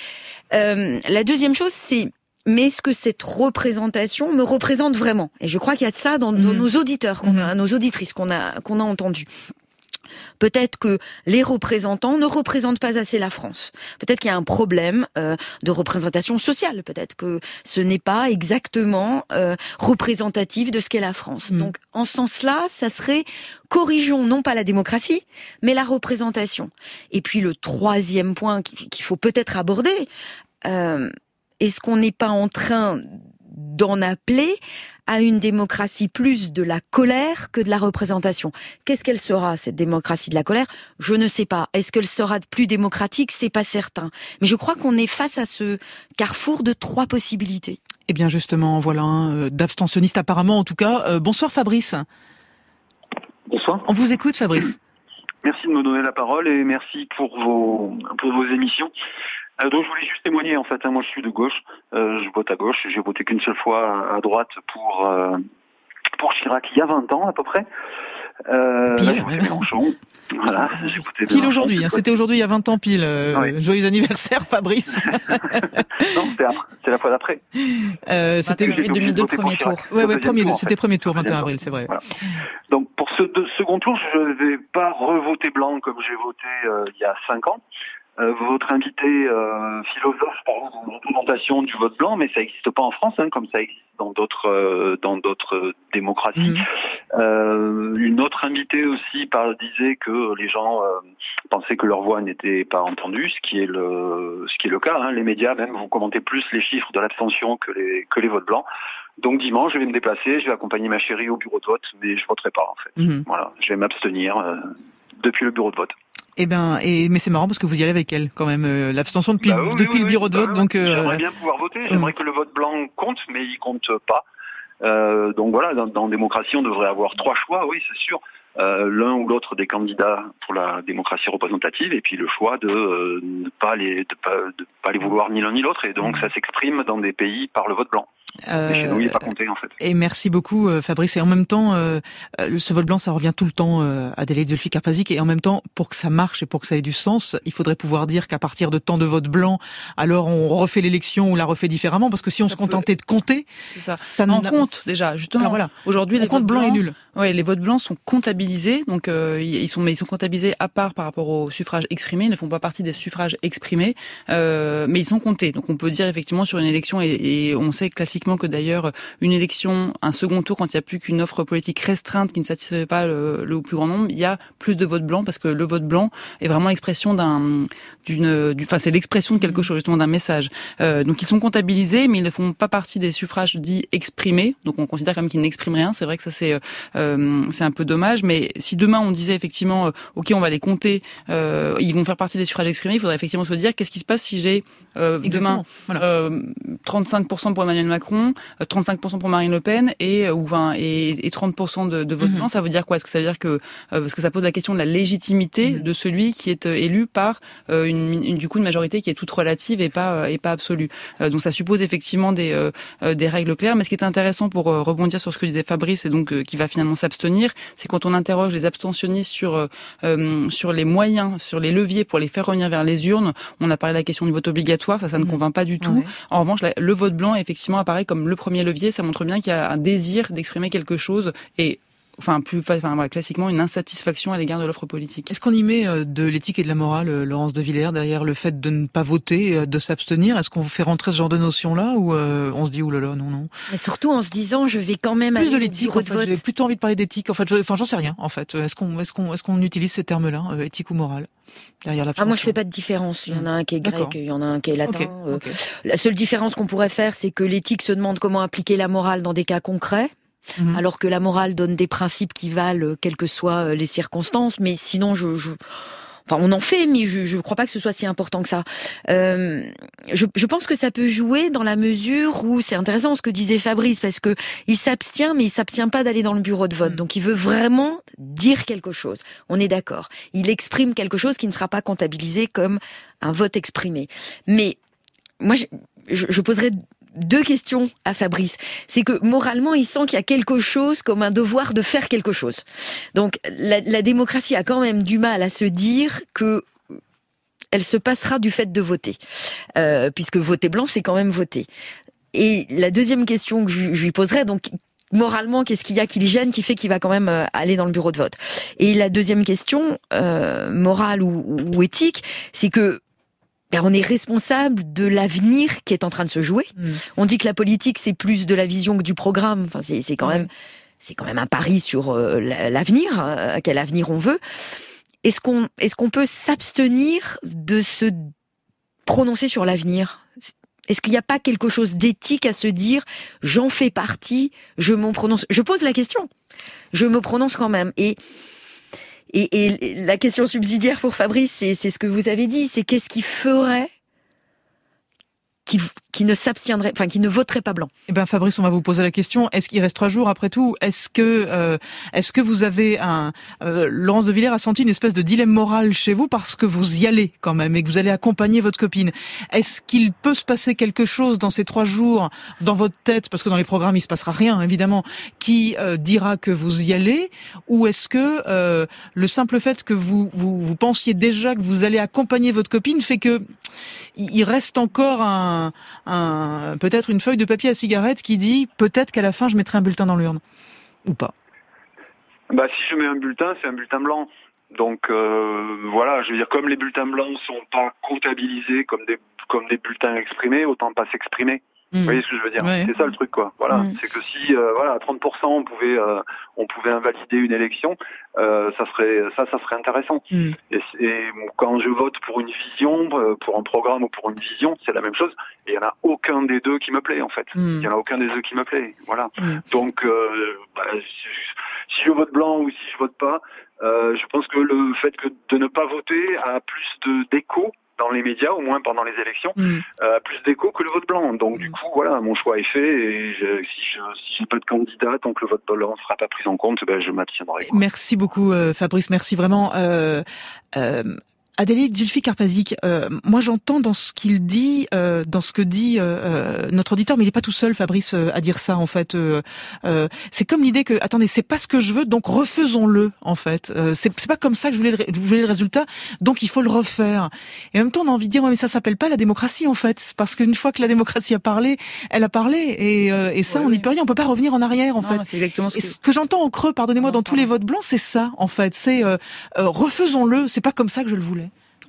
Euh, la deuxième chose, c'est mais est-ce que cette représentation me représente vraiment ? Et je crois qu'il y a de ça dans, dans mmh. nos auditeurs, qu'on a, nos auditrices qu'on a qu'on a entendues. Peut-être que les représentants ne représentent pas assez la France. Peut-être qu'il y a un problème euh, de représentation sociale. Peut-être que ce n'est pas exactement euh, représentatif de ce qu'est la France. Mmh. Donc, en ce sens-là, ça serait corrigeons non pas la démocratie, mais la représentation. Et puis le troisième point qu'il faut peut-être aborder. Euh, Est-ce qu'on n'est pas en train d'en appeler à une démocratie plus de la colère que de la représentation ? Qu'est-ce qu'elle sera, cette démocratie de la colère ? Je ne sais pas. Est-ce qu'elle sera plus démocratique ? C'est pas certain. Mais je crois qu'on est face à ce carrefour de trois possibilités. Eh bien justement, voilà un d'abstentionniste apparemment en tout cas. Euh, bonsoir Fabrice. Bonsoir. On vous écoute Fabrice. Merci de me donner la parole et merci pour vos, pour vos émissions. Euh, donc je voulais juste témoigner en fait, hein, moi je suis de gauche, euh, je vote à gauche, j'ai voté qu'une seule fois à droite pour euh, pour Chirac il y a vingt ans à peu près. Euh, pile, là, j'ai voté Mélenchon. Voilà, j'ai voté pile aujourd'hui, hein, c'était aujourd'hui il y a vingt ans pile. Euh, oui. Joyeux anniversaire Fabrice. Non, c'était, après, c'était la fois d'après. Euh, c'était le deux mille deux premier tour. Ouais, ouais, premier, tour, c'était premier tour, vingt et un avril, c'est vrai. Voilà. Donc pour ce de, second tour, je ne vais pas revoter blanc comme j'ai voté euh, il y a cinq ans. Euh, votre invité euh, philosophe parle de représentation du vote blanc, mais ça n'existe pas en France, hein, comme ça existe dans d'autres euh, dans d'autres démocraties. Mmh. Euh, une autre invitée aussi parle, disait que les gens euh, pensaient que leur voix n'était pas entendue, ce qui est le ce qui est le cas. Hein. Les médias même vont commenter plus les chiffres de l'abstention que les que les votes blancs. Donc dimanche, je vais me déplacer, je vais accompagner ma chérie au bureau de vote, mais je voterai pas en fait. Mmh. Voilà, je vais m'abstenir euh, depuis le bureau de vote. Eh ben, et mais c'est marrant parce que vous y allez avec elle quand même. Euh, l'abstention depuis bah oui, depuis oui, le bureau oui, de vote, bah, donc. Euh, j'aimerais bien pouvoir voter. J'aimerais hum. que le vote blanc compte, mais il compte pas. Euh, donc voilà, dans, dans démocratie, on devrait avoir trois choix. Oui, c'est sûr. Euh, l'un ou l'autre des candidats pour la démocratie représentative, et puis le choix de euh, ne pas les de pas de pas les vouloir ni l'un ni l'autre. Et donc ça s'exprime dans des pays par le vote blanc. Euh, Mais chez nous, il n'est pas compté, en fait. Et merci beaucoup, Fabrice. Et en même temps, euh, ce vote blanc, ça revient tout le temps euh, à Adélaïde Zulfikar-Pazik. Et en même temps, pour que ça marche et pour que ça ait du sens, il faudrait pouvoir dire qu'à partir de tant de votes blancs, alors on refait l'élection ou la refait différemment. Parce que si on ça se contentait de compter, c'est ça, ça en compte déjà. Justement, alors voilà. Aujourd'hui, les compte blanc est nul. Ouais, les votes blancs sont comptabilisés. Donc euh, ils sont, mais ils sont comptabilisés à part par rapport aux suffrages exprimés. Ils ne font pas partie des suffrages exprimés, euh, mais ils sont comptés. Donc on peut dire effectivement sur une élection, et, et on sait classiquement statistiquement que d'ailleurs une élection, un second tour, quand il n'y a plus qu'une offre politique restreinte qui ne satisfait pas le, le plus grand nombre, il y a plus de votes blancs parce que le vote blanc est vraiment l'expression d'un, d'une, du, enfin c'est l'expression de quelque chose, justement d'un message. Euh, donc ils sont comptabilisés, mais ils ne font pas partie des suffrages dits exprimés. Donc on considère quand même qu'ils n'expriment rien. C'est vrai que ça c'est, euh, c'est un peu dommage. Mais si demain on disait effectivement, euh, ok, on va les compter, euh, ils vont faire partie des suffrages exprimés, il faudrait effectivement se dire qu'est-ce qui se passe si j'ai euh, demain voilà. euh, trente-cinq pour cent pour Emmanuel Macron, trente-cinq pour cent pour Marine Le Pen et ou vingt et, et trente pour cent de, de vote blanc. Mmh. Ça veut dire quoi? Est-ce que ça veut dire que euh, parce que ça pose la question de la légitimité mmh. de celui qui est euh, élu par euh, une, une du coup une majorité qui est toute relative et pas euh, et pas absolue. Euh, donc ça suppose effectivement des euh, euh, des règles claires. Mais ce qui est intéressant pour euh, rebondir sur ce que disait Fabrice et donc euh, qui va finalement s'abstenir, c'est quand on interroge les abstentionnistes sur euh, euh, sur les moyens, sur les leviers pour les faire revenir vers les urnes. On a parlé de la question du vote obligatoire, ça ça ne mmh. convainc pas du tout. Ouais. En revanche, la, le vote blanc effectivement apparaît comme le premier levier. Ça montre bien qu'il y a un désir d'exprimer quelque chose et enfin plus enfin voilà, classiquement une insatisfaction à l'égard de l'offre politique. Est-ce qu'on y met de l'éthique et de la morale, Laurence de Villers, derrière le fait de ne pas voter, de s'abstenir? Est-ce qu'on fait rentrer ce genre de notion-là ou euh, on se dit oulala, non non. Mais surtout en se disant je vais quand même plus aller de l'éthique. En fait, j'ai plutôt envie de parler d'éthique. En fait, je, enfin j'en sais rien. En fait, est-ce qu'on est-ce qu'on est-ce qu'on utilise ces termes-là, euh, éthique ou morale? Derrière l'abstention. Ah, moi je fais pas de différence. Il y en a un qui est grec, il y en a un qui est latin. Okay, euh, okay. La seule différence qu'on pourrait faire, c'est que l'éthique se demande comment appliquer la morale dans des cas concrets. Mmh. Alors que la morale donne des principes qui valent quelles que soient les circonstances, mais sinon je, je... enfin on en fait, mais je je crois pas que ce soit si important que ça. Euh, je, je pense que ça peut jouer dans la mesure où c'est intéressant ce que disait Fabrice parce que il s'abstient, mais il s'abstient pas d'aller dans le bureau de vote, mmh. donc il veut vraiment dire quelque chose. On est d'accord. Il exprime quelque chose qui ne sera pas comptabilisé comme un vote exprimé. Mais moi je, je, je poserais deux questions à Fabrice. C'est que moralement, il sent qu'il y a quelque chose comme un devoir de faire quelque chose. Donc, la, la démocratie a quand même du mal à se dire que elle se passera du fait de voter, euh, puisque voter blanc, c'est quand même voter. Et la deuxième question que je, je lui poserais, donc moralement, qu'est-ce qu'il y a qui le gêne, qui fait qu'il va quand même aller dans le bureau de vote? Et la deuxième question, euh, morale ou, ou éthique, c'est que on est responsable de l'avenir qui est en train de se jouer. Mmh. On dit que la politique, c'est plus de la vision que du programme. Enfin, c'est, c'est quand ouais. même, c'est quand même un pari sur euh, l'avenir, euh, quel avenir on veut. Est-ce qu'on, est-ce qu'on peut s'abstenir de se prononcer sur l'avenir? Est-ce qu'il n'y a pas quelque chose d'éthique à se dire, j'en fais partie, je m'en prononce? Je pose la question. Je me prononce quand même. Et, Et, et la question subsidiaire pour Fabrice, c'est, c'est ce que vous avez dit, c'est qu'est-ce qui ferait qui, qui ne s'abstiendrait, enfin qui ne voterait pas blanc? Eh ben Fabrice, on va vous poser la question. Est-ce qu'il reste trois jours après tout? Est-ce que euh, est-ce que vous avez un euh, Laurence de Villers a senti une espèce de dilemme moral chez vous parce que vous y allez quand même et que vous allez accompagner votre copine? Est-ce qu'il peut se passer quelque chose dans ces trois jours dans votre tête, parce que dans les programmes il se passera rien évidemment, qui euh, dira que vous y allez, ou est-ce que euh, le simple fait que vous, vous vous pensiez déjà que vous allez accompagner votre copine fait que il reste encore un, un peut-être une feuille de papier à cigarette qui dit peut-être qu'à la fin je mettrai un bulletin dans l'urne ou pas? Bah si je mets un bulletin, c'est un bulletin blanc. Donc euh, voilà, je veux dire, comme les bulletins blancs sont pas comptabilisés comme des comme des bulletins exprimés, autant pas s'exprimer. Mmh. Vous voyez ce que je veux dire? Ouais. C'est ça le truc, quoi. Voilà, mmh. c'est que si euh, voilà à trente pour cent on pouvait euh, on pouvait invalider une élection, euh, ça serait ça ça serait intéressant. Mmh. Et, et bon, quand je vote pour une vision, euh, pour un programme ou pour une vision, c'est la même chose. Et il y en a aucun des deux qui me plaît en fait. Mmh. Il y en a aucun des deux qui me plaît. Voilà. Mmh. Donc euh, bah, si, si je vote blanc ou si je vote pas, euh, je pense que le fait que de ne pas voter a plus de d'écho dans les médias, au moins pendant les élections, mmh. euh, plus d'écho que le vote blanc. Donc du coup, voilà, mon choix est fait. Et je, si je si j'ai pas de candidat, tant que le vote blanc ne sera pas pris en compte, ben je m'abstiendrai. Merci beaucoup, euh, Fabrice. Merci vraiment. Euh, euh... Adélaïde Zulfi-Karpazic, euh, moi j'entends dans ce qu'il dit, euh, dans ce que dit euh, notre auditeur, mais il est pas tout seul, Fabrice, euh, à dire ça en fait. Euh, euh, c'est comme l'idée que, attendez, c'est pas ce que je veux, donc refaisons-le en fait. Euh, c'est, c'est pas comme ça que je voulais, le, je voulais le résultat, donc il faut le refaire. Et en même temps, on a envie de dire, ouais, mais ça s'appelle pas la démocratie en fait, parce qu'une fois que la démocratie a parlé, elle a parlé, et, euh, et ça, ouais, on n'y peut rien, on peut pas revenir en arrière en non, fait. C'est exactement ce et que... ce que j'entends en creux, pardonnez-moi, non, dans pardon. tous les votes blancs, c'est ça en fait. C'est euh, euh, refaisons-le. C'est pas comme ça que je le voulais.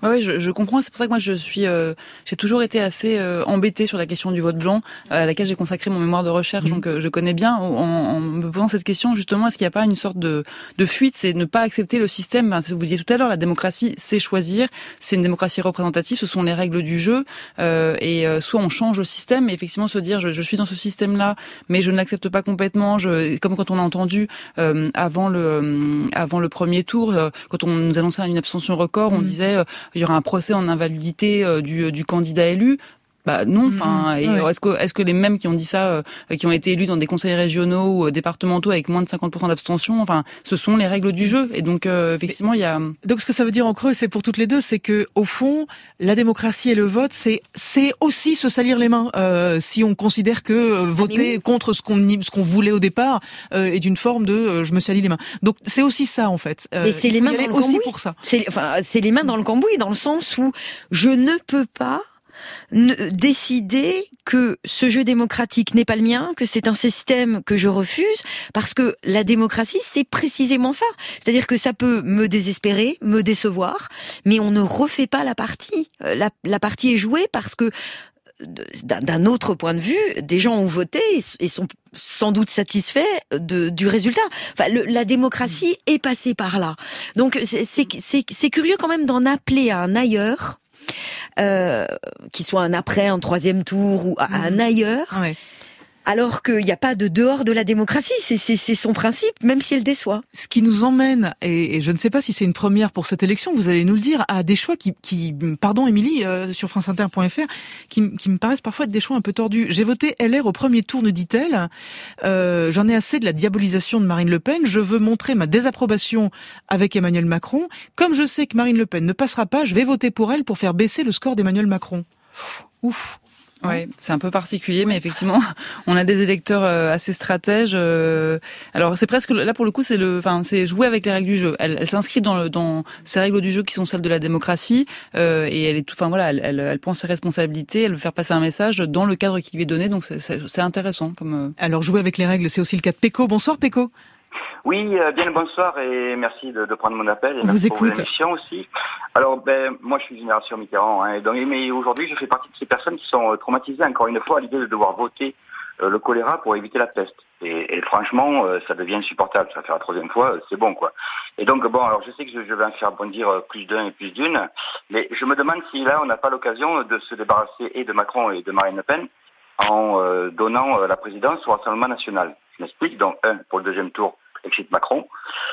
Ouais, ouais, je, je comprends. C'est pour ça que moi, je suis, euh, j'ai toujours été assez euh, embêtée sur la question du vote blanc, à laquelle j'ai consacré mon mémoire de recherche. Mmh. Donc, euh, je connais bien. En, en me posant cette question, justement, est-ce qu'il n'y a pas une sorte de, de fuite, c'est ne pas accepter le système. Ben, vous disiez tout à l'heure, la démocratie, c'est choisir. C'est une démocratie représentative. Ce sont les règles du jeu. Euh, et euh, soit on change le système, et effectivement se dire, je, je suis dans ce système-là, mais je ne l'accepte pas complètement. Je, comme quand on a entendu euh, avant le, euh, avant le premier tour, euh, quand on nous annonçait une abstention record, on mmh. disait euh, il y aura un procès en invalidité euh, du, du candidat élu. Bah non, enfin, mmh, et ouais. est-ce que est-ce que les mêmes qui ont dit ça, euh, qui ont été élus dans des conseils régionaux ou euh, départementaux avec moins de cinquante pour cent d'abstention, enfin, ce sont les règles du jeu. Et donc, euh, effectivement, il y a. Donc, ce que ça veut dire en creux, c'est pour toutes les deux, c'est que au fond, la démocratie et le vote, c'est c'est aussi se salir les mains. Euh, si on considère que euh, voter ah oui. contre ce qu'on ce qu'on voulait au départ euh, est d'une forme de euh, je me salis les mains. Donc, c'est aussi ça en fait. Euh, et c'est les mains dans le aussi cambouis. Pour ça. C'est enfin, c'est les mains dans le cambouis dans le sens où je ne peux pas décider que ce jeu démocratique n'est pas le mien, que c'est un système que je refuse, parce que la démocratie, c'est précisément ça. C'est-à-dire que ça peut me désespérer, me décevoir, mais on ne refait pas la partie. La, la partie est jouée parce que d'un autre point de vue, des gens ont voté et sont sans doute satisfaits de, du résultat. Enfin, le, la démocratie est passée par là. Donc, c'est, c'est, c'est, c'est curieux quand même d'en appeler à un ailleurs, Euh, qui soit un après, un troisième tour ou un mmh. ailleurs, ouais. alors qu'il n'y a pas de dehors de la démocratie. C'est, c'est, c'est son principe, même si elle déçoit. Ce qui nous emmène, et, et je ne sais pas si c'est une première pour cette élection, vous allez nous le dire, à des choix qui, qui pardon Émilie, euh, sur france inter point f r, qui, qui me paraissent parfois être des choix un peu tordus. J'ai voté L R au premier tour, nous dit-elle. Euh, j'en ai assez de la diabolisation de Marine Le Pen. Je veux montrer ma désapprobation avec Emmanuel Macron. Comme je sais que Marine Le Pen ne passera pas, je vais voter pour elle pour faire baisser le score d'Emmanuel Macron. Ouf. Oui, c'est un peu particulier, mais effectivement, on a des électeurs assez stratèges. Alors, c'est presque là pour le coup, c'est le, enfin, c'est jouer avec les règles du jeu. Elle, elle s'inscrit dans le, dans ces règles du jeu qui sont celles de la démocratie, euh, et elle est tout, enfin voilà, elle, elle, elle prend ses responsabilités, elle veut faire passer un message dans le cadre qui lui est donné. Donc, c'est, c'est, c'est intéressant. Comme. Alors, jouer avec les règles, c'est aussi le cas de Péco. Bonsoir, Péco. Oui, euh, bien le bonsoir et merci de, de prendre mon appel et On merci vous pour écoute. l'émission aussi. Alors, ben moi je suis génération Mitterrand, hein, donc, mais aujourd'hui je fais partie de ces personnes qui sont traumatisées encore une fois à l'idée de devoir voter euh, le choléra pour éviter la peste. Et, et franchement, euh, ça devient insupportable. Ça fait la troisième fois, euh, c'est bon quoi. Et donc bon, alors je sais que je, je vais en faire bondir euh, plus d'un et plus d'une, mais je me demande si là on n'a pas l'occasion de se débarrasser et de Macron et de Marine Le Pen en euh, donnant euh, la présidence au Rassemblement national. Je m'explique. Donc un, pour le deuxième tour, exit Macron.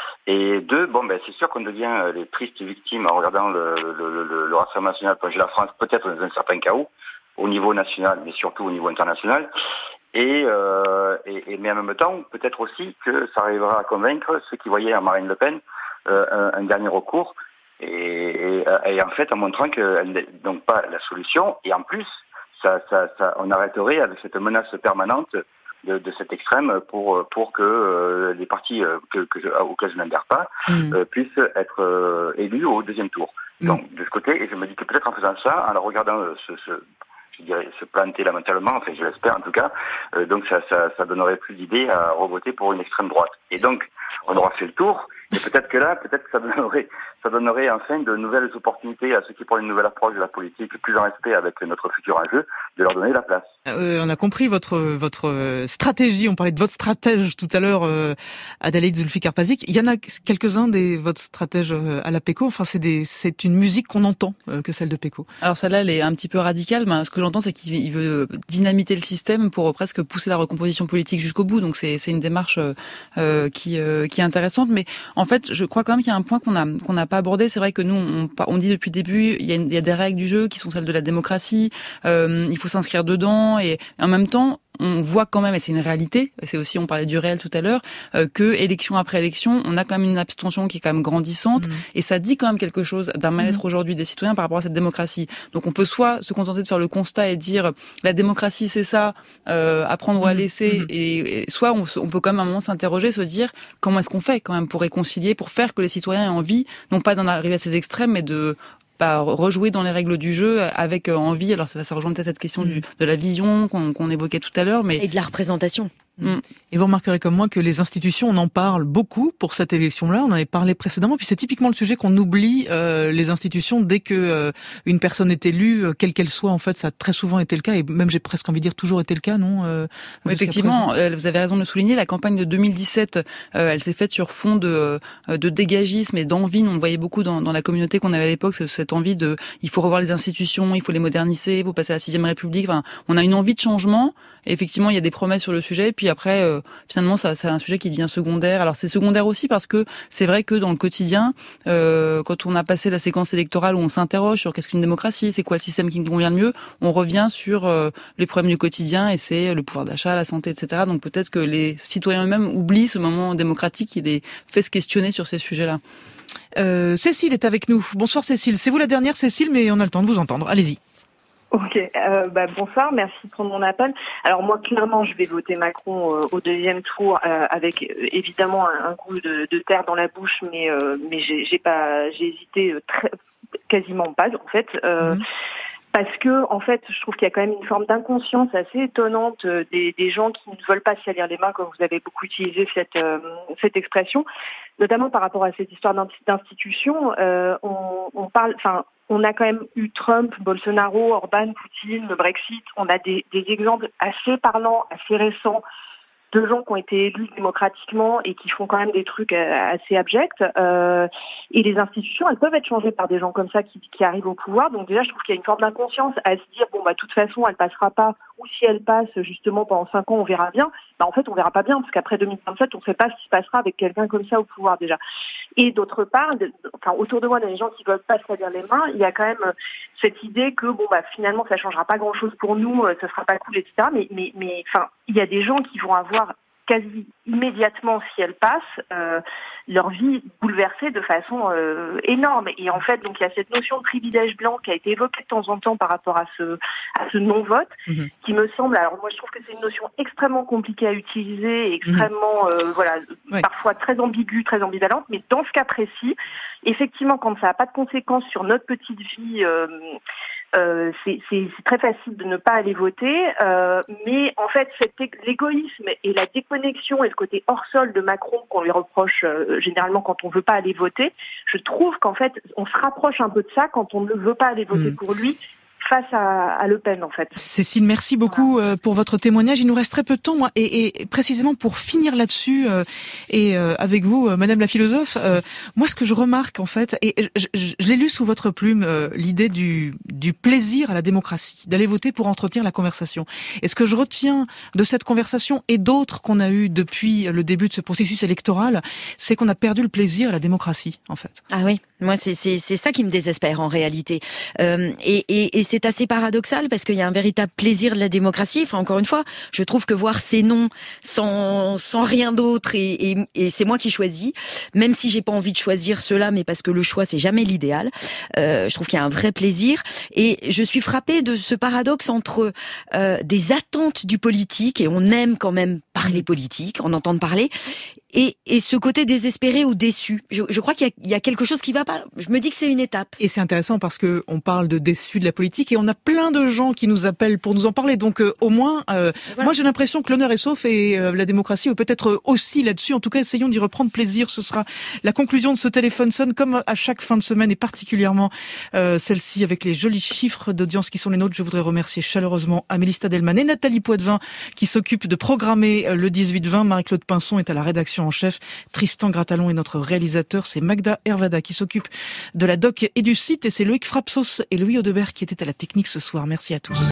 Et deux, bon, ben, c'est sûr qu'on devient euh, les tristes victimes en regardant le, le, le, le Rassemblement national plonger la France, peut-être dans un certain chaos, au niveau national, mais surtout au niveau international. Et, euh, et, et mais en même temps, peut-être aussi que ça arrivera à convaincre ceux qui voyaient en Marine Le Pen euh, un, un dernier recours, et, et, et en fait en montrant qu'elle n'est donc pas la solution. Et en plus, ça, ça, ça, on arrêterait avec cette menace permanente De, de cet extrême pour pour que euh, les partis euh, que, que je, auxquels je n'adhère pas mmh. euh, puissent être euh, élus au deuxième tour. Mmh. Donc de ce côté, et je me dis que peut-être en faisant ça, en regardant euh, ce, ce je dirais se planter lamentalement, enfin je l'espère en tout cas, euh, donc ça, ça ça donnerait plus d'idées à revoter pour une extrême droite. Et donc on aura fait le tour. Et peut-être que là, peut-être que ça donnerait, ça donnerait enfin de nouvelles opportunités à ceux qui prennent une nouvelle approche de la politique, plus en respect avec notre futur enjeu, de leur donner la place. Euh, on a compris votre votre stratégie. On parlait de votre stratège tout à l'heure, euh, Adélaïde Zulfikar-Pazik. Il y en a quelques-uns des votre stratèges à la Péco. Enfin, c'est des, c'est une musique qu'on entend euh, que celle de Péco. Alors celle-là, elle est un petit peu radicale. Mais ce que j'entends, c'est qu'il veut dynamiter le système pour presque pousser la recomposition politique jusqu'au bout. Donc c'est c'est une démarche euh, qui euh, qui est intéressante, mais en fait, je crois quand même qu'il y a un point qu'on a qu'on n'a pas abordé. C'est vrai que nous, on, on dit depuis le début, il y, a une, il y a des règles du jeu qui sont celles de la démocratie. Euh, il faut s'inscrire dedans, et en même temps, on voit quand même, et c'est une réalité, c'est aussi, on parlait du réel tout à l'heure, euh, que élection après élection, on a quand même une abstention qui est quand même grandissante, mmh. et ça dit quand même quelque chose d'un mal-être mmh. aujourd'hui des citoyens par rapport à cette démocratie. Donc on peut soit se contenter de faire le constat et dire la démocratie c'est ça, euh, à prendre ou à laisser, mmh. et, et soit on, on peut quand même à un moment s'interroger, se dire comment est-ce qu'on fait quand même pour réconcilier, pour faire que les citoyens aient envie, non pas d'en arriver à ces extrêmes, mais de Bah, rejouer dans les règles du jeu avec euh, envie. Alors ça va se rejoindre peut-être cette question mmh. du, de la vision qu'on, qu'on évoquait tout à l'heure, mais et de la représentation. Mmh. Et vous remarquerez comme moi que les institutions, on en parle beaucoup pour cette élection-là. On en avait parlé précédemment. Puis c'est typiquement le sujet qu'on oublie, euh, les institutions, dès que euh, une personne est élue, euh, quelle qu'elle soit. En fait, ça a très souvent été le cas. Et même, j'ai presque envie de dire, toujours été le cas, non euh, oui, effectivement, euh, vous avez raison de le souligner. La campagne de deux mille dix-sept, euh, elle s'est faite sur fond de, euh, de dégagisme et d'envie. On voyait beaucoup dans, dans la communauté qu'on avait à l'époque, cette envie de, il faut revoir les institutions, il faut les moderniser, il faut passer à la sixième République. Enfin, on a une envie de changement. Et effectivement, il y a des promesses sur le sujet. Puis après, euh, finalement, ça, c'est un sujet qui devient secondaire. Alors c'est secondaire aussi parce que c'est vrai que dans le quotidien, euh, quand on a passé la séquence électorale où on s'interroge sur qu'est-ce qu'une démocratie, c'est quoi le système qui nous convient le mieux, on revient sur euh, les problèmes du quotidien et c'est le pouvoir d'achat, la santé, et cetera. Donc peut-être que les citoyens eux-mêmes oublient ce moment démocratique qui les fait se questionner sur ces sujets-là. Euh, Cécile est avec nous. Bonsoir Cécile. C'est vous la dernière Cécile, mais on a le temps de vous entendre. Allez-y. Ok, euh, bah, bonsoir, merci de prendre mon appel. Alors moi, clairement, je vais voter Macron euh, au deuxième tour euh, avec euh, évidemment un, un goût de, de terre dans la bouche, mais euh, mais j'ai, j'ai pas, j'ai hésité euh, très, quasiment pas en fait. Euh, mmh. Parce que, en fait, je trouve qu'il y a quand même une forme d'inconscience assez étonnante des, des gens qui ne veulent pas se salir les mains, comme vous avez beaucoup utilisé cette, euh, cette expression, notamment par rapport à cette histoire d'institution. Euh, on, on parle, enfin, on a quand même eu Trump, Bolsonaro, Orban, Poutine, le Brexit. On a des, des exemples assez parlants, assez récents, de gens qui ont été élus démocratiquement et qui font quand même des trucs assez abjects. Euh, et les institutions, elles peuvent être changées par des gens comme ça qui, qui arrivent au pouvoir. Donc déjà, je trouve qu'il y a une forme d'inconscience à se dire, bon, bah, de toute façon, elle passera pas. Ou si elle passe, justement, pendant cinq ans, on verra bien. Bah, en fait, on verra pas bien, parce qu'après deux mille vingt-sept, on ne sait pas ce qui se passera avec quelqu'un comme ça au pouvoir, déjà. Et d'autre part, de, enfin, autour de moi, des gens qui veulent pas se salir les mains, il y a quand même cette idée que, bon, bah, finalement, ça changera pas grand chose pour nous, ce sera pas cool, et cetera. Mais, mais, mais, enfin, il y a des gens qui vont avoir quasi immédiatement, si elles passent, euh, leur vie bouleversée de façon euh, énorme. Et en fait, donc il y a cette notion de privilège blanc qui a été évoquée de temps en temps par rapport à ce à ce non-vote, mmh. qui me semble. Alors moi, je trouve que c'est une notion extrêmement compliquée à utiliser, et extrêmement, mmh. euh, voilà, ouais. parfois très ambiguë, très ambivalente. Mais dans ce cas précis, effectivement, quand ça n'a pas de conséquences sur notre petite vie. Euh, Euh, c'est, c'est, c'est très facile de ne pas aller voter, euh, mais en fait, cet, l'égoïsme et la déconnexion et le côté hors-sol de Macron qu'on lui reproche euh, généralement quand on veut pas aller voter, je trouve qu'en fait, on se rapproche un peu de ça quand on ne veut pas aller voter mmh. pour lui. Face à, à Le Pen, en fait. Cécile, merci beaucoup voilà. pour votre témoignage. Il nous reste très peu de temps, moi, et, et précisément pour finir là-dessus, euh, et euh, avec vous, euh, Madame la philosophe, euh, moi, ce que je remarque, en fait, et je, je, je l'ai lu sous votre plume, euh, l'idée du, du plaisir à la démocratie, d'aller voter pour entretenir la conversation. Et ce que je retiens de cette conversation et d'autres qu'on a eues depuis le début de ce processus électoral, c'est qu'on a perdu le plaisir à la démocratie, en fait. Ah oui, moi, c'est, c'est, c'est ça qui me désespère, en réalité. Euh, et, et, et c'est assez paradoxal parce qu'il y a un véritable plaisir de la démocratie. Enfin, encore une fois, je trouve que voir ces noms sans sans rien d'autre et, et, et c'est moi qui choisis, même si j'ai pas envie de choisir cela, mais parce que le choix c'est jamais l'idéal. Euh, je trouve qu'il y a un vrai plaisir et je suis frappée de ce paradoxe entre euh, des attentes du politique et on aime quand même parler politique, en entendre parler. Et, et ce côté désespéré ou déçu. Je, je crois qu'il y a, il y a quelque chose qui va pas. Je me dis que c'est une étape. Et c'est intéressant parce que on parle de déçus de la politique et on a plein de gens qui nous appellent pour nous en parler. Donc euh, au moins, euh, voilà. moi j'ai l'impression que l'honneur est sauf et euh, la démocratie peut être aussi là-dessus. En tout cas, essayons d'y reprendre plaisir. Ce sera la conclusion de ce téléphone sonne comme à chaque fin de semaine et particulièrement euh, celle-ci avec les jolis chiffres d'audience qui sont les nôtres. Je voudrais remercier chaleureusement Amélie Stadelman et Nathalie Poitvin qui s'occupent de programmer le dix-huit vingt. Marie-Claude Pinson est à la rédaction en chef. Tristan Gratalon est notre réalisateur. C'est Magda Hervada qui s'occupe de la doc et du site. Et c'est Loïc Frapsos et Louis Audebert qui étaient à la technique ce soir. Merci à tous.